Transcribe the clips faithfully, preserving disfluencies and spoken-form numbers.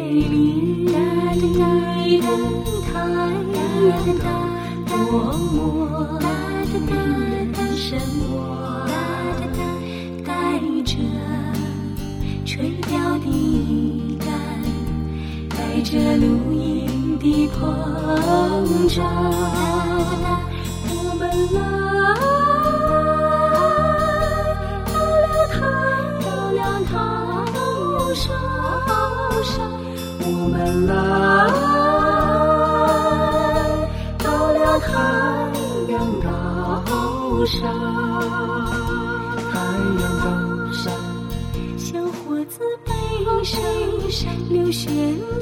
里等太阳多么令人神往，带着垂钓的竿，带着露营的膨胀，我们来到了太阳上，我们来到了太阳高山， 太阳高山， 小伙子背上流玄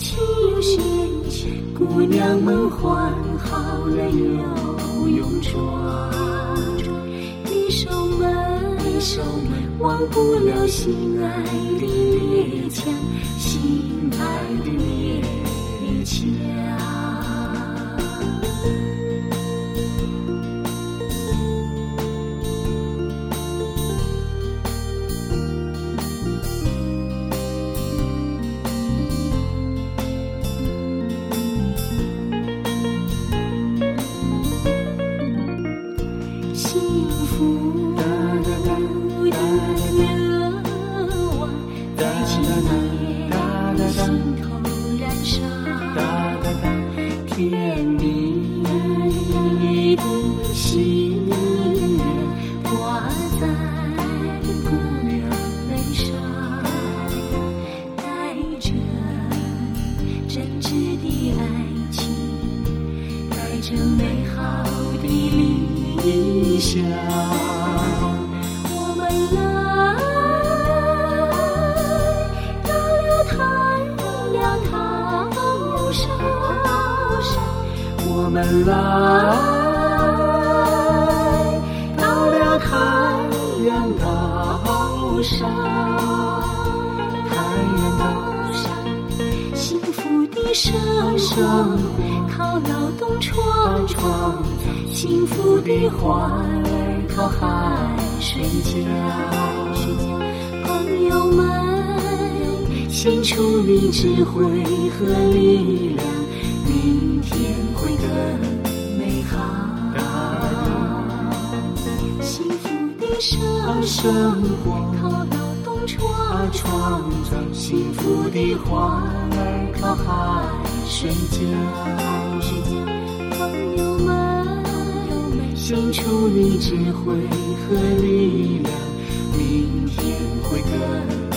气，姑娘们换好了游泳装，一手们忘不了心爱的猎枪，心爱的猎枪。幸福的渴望在青年的心头燃烧，甜蜜的喜悦挂在姑娘眉上，带着真挚的爱情，带着美好的理想，我们来到了太阳高山，我们来到了太阳高山， 太阳高山， 幸福的生活靠劳动创造，幸福的花儿靠海水浇，朋友们献出你智慧和力量，明天会更美好。幸福的生活靠劳动创造，幸福的花儿靠海水浇，朋友们献出你智慧和力量，明天会更